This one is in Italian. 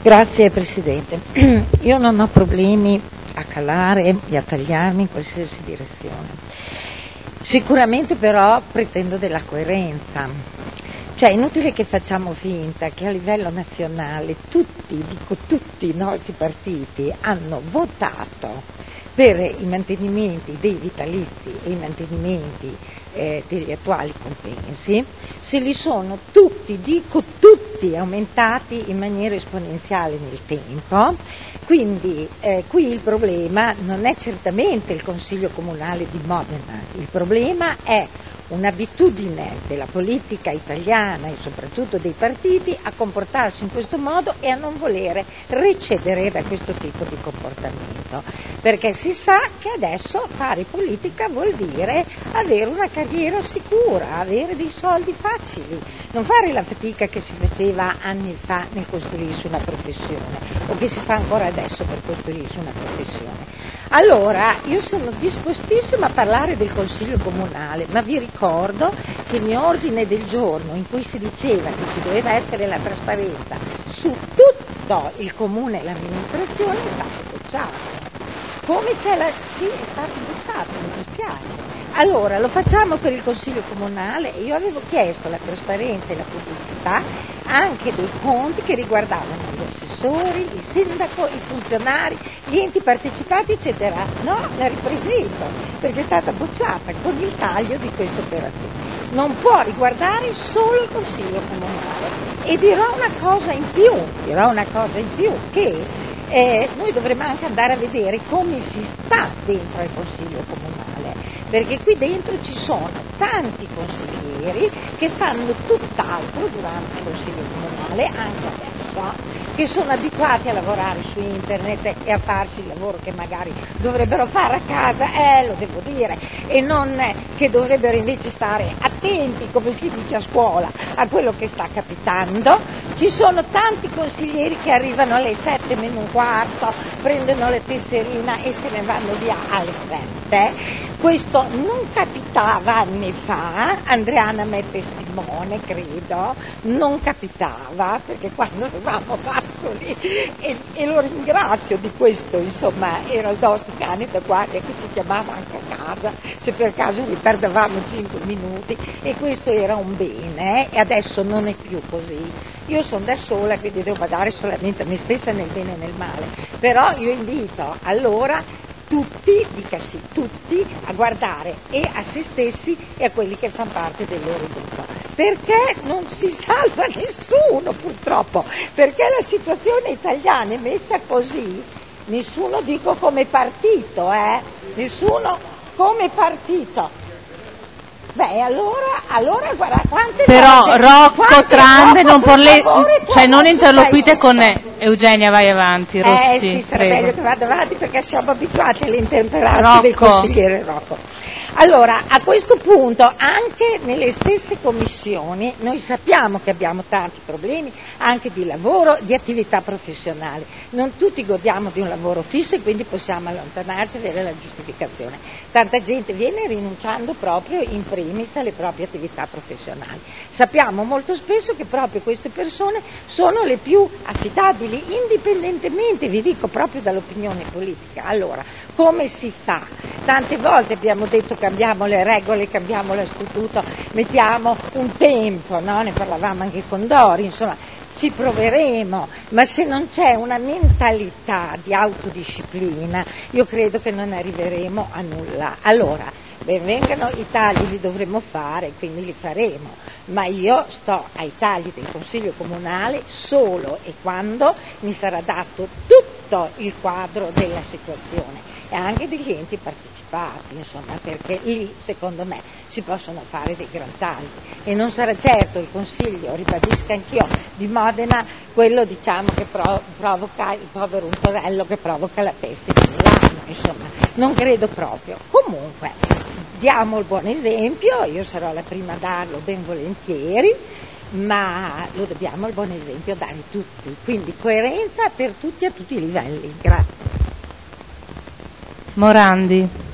Grazie Presidente. Io non ho problemi a calare e a tagliarmi in qualsiasi direzione. Sicuramente però pretendo della coerenza. Cioè è inutile che facciamo finta che a livello nazionale tutti i nostri partiti hanno votato per i mantenimenti dei vitalizi e i mantenimenti degli attuali compensi, se li sono tutti aumentati in maniera esponenziale nel tempo. Quindi qui il problema non è certamente il Consiglio Comunale di Modena, il problema è un'abitudine della politica italiana e soprattutto dei partiti a comportarsi in questo modo e a non volere recedere da questo tipo di comportamento, perché si sa che adesso fare politica vuol dire avere una carriera sicura, avere dei soldi facili, non fare la fatica che si faceva anni fa nel costruirsi una professione o che si fa ancora adesso per costruirsi una professione. Allora io sono dispostissima a parlare del Consiglio Comunale, ma vi ricordo che il mio ordine del giorno in cui si diceva che ci doveva essere la trasparenza su tutto il comune e l'amministrazione è stato bocciato. Come c'è sì, è stato bocciato, mi dispiace. Allora lo facciamo per il Consiglio Comunale. Io avevo chiesto la trasparenza e la pubblicità anche dei conti che riguardavano gli assessori, il sindaco, i funzionari, gli enti partecipati eccetera. No, la ripresento perché è stata bocciata con il taglio di questa operazione. Non può riguardare solo il Consiglio Comunale. E dirò una cosa in più, che noi dovremmo anche andare a vedere come si sta dentro al Consiglio Comunale, perché qui dentro ci sono tanti consiglieri che fanno tutt'altro durante il Consiglio Comunale, anche adesso, che sono abituati a lavorare su internet e a farsi il lavoro che magari dovrebbero fare a casa, lo devo dire, e non che dovrebbero invece stare attenti, come si dice a scuola, a quello che sta capitando. Ci sono tanti consiglieri che arrivano alle 7 meno un quarto, prendono la tesserina e se ne vanno via alle 7. Questo non capitava anni fa, Andreana mi è testimone, credo, non capitava, perché quando eravamo fazzoli, e lo ringrazio di questo, insomma, era il nostro cane da guardia che ci chiamava anche a casa, se per caso ritardavamo 5 minuti, e questo era un bene, e adesso non è più così. Io sono da sola, quindi devo badare solamente a me stessa nel bene e nel male, però io invito allora tutti, dicasi tutti, a guardare e a se stessi e a quelli che fanno parte del loro gruppo, perché non si salva nessuno purtroppo, perché la situazione italiana è messa così, nessuno dico come partito, nessuno come partito. Beh, allora guarda quante però cose, Rocco Trande non non interloquite con Eugenia, vai avanti, Rossi. Sì, sarebbe prego. meglio che vada avanti perché siamo abituati alle intemperanze del consigliere Rocco. Allora, a questo punto, anche nelle stesse commissioni, noi sappiamo che abbiamo tanti problemi anche di lavoro, di attività professionale. Non tutti godiamo di un lavoro fisso e quindi possiamo allontanarci e avere la giustificazione. Tanta gente viene rinunciando proprio in primis alle proprie attività professionali. Sappiamo molto spesso che proprio queste persone sono le più affidabili, indipendentemente, vi dico, proprio dall'opinione politica. Allora, come si fa? Tante volte abbiamo detto cambiamo le regole, cambiamo lo statuto, mettiamo un tempo, no? Ne parlavamo anche con Dori, insomma, ci proveremo, ma se non c'è una mentalità di autodisciplina, io credo che non arriveremo a nulla. Allora, ben vengano i tagli, li dovremo fare, quindi li faremo, ma io sto ai tagli del Consiglio Comunale solo e quando mi sarà dato tutto il quadro della situazione e anche degli enti partecipati, insomma, perché lì secondo me si possono fare dei gran tagli e non sarà certo il Consiglio, ribadisco anch'io, di Modena quello, diciamo, che provoca il povero Untorello, che provoca la peste di Milano, insomma, non credo proprio. Comunque diamo il buon esempio, io sarò la prima a darlo ben volentieri, ma lo dobbiamo il buon esempio dare tutti, quindi coerenza per tutti a tutti i livelli. Grazie. Morandi.